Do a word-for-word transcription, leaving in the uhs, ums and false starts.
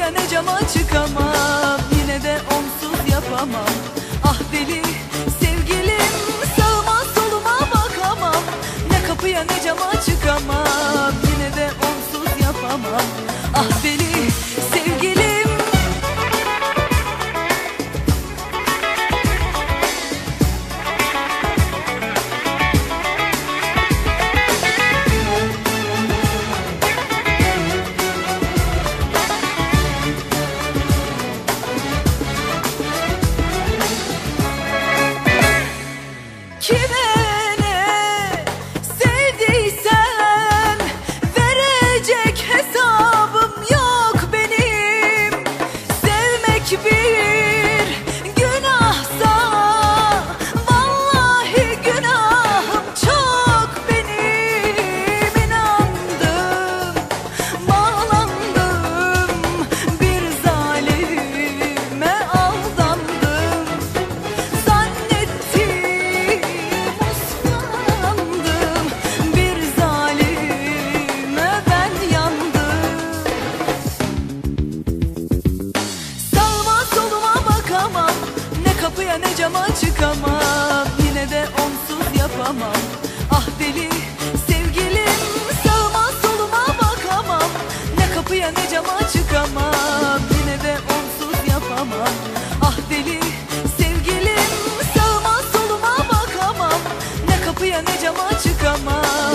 ne cama çıkamam, yine de onsuz yapamam. Ah deli sevgilim, sağıma soluma bakamam. Ne kapıya ne cama çıkamam, yine de onsuz yapamam. Ah deli sevgilim. Kime ne sevdiysen verecek hesabım yok benim. Sevmek bir günahsa vallahi günahım çok benim. İnandım, bağlandım, bir zalime aldandım. Zannettim kapıya ne cama çıkamam, yine de onsuz yapamam. Ah deli sevgilim, sağıma soluma bakamam. Ne kapıya ne cama çıkamam, yine de onsuz yapamam. Ah deli sevgilim, sağıma soluma bakamam. Ne kapıya ne cama çıkamam.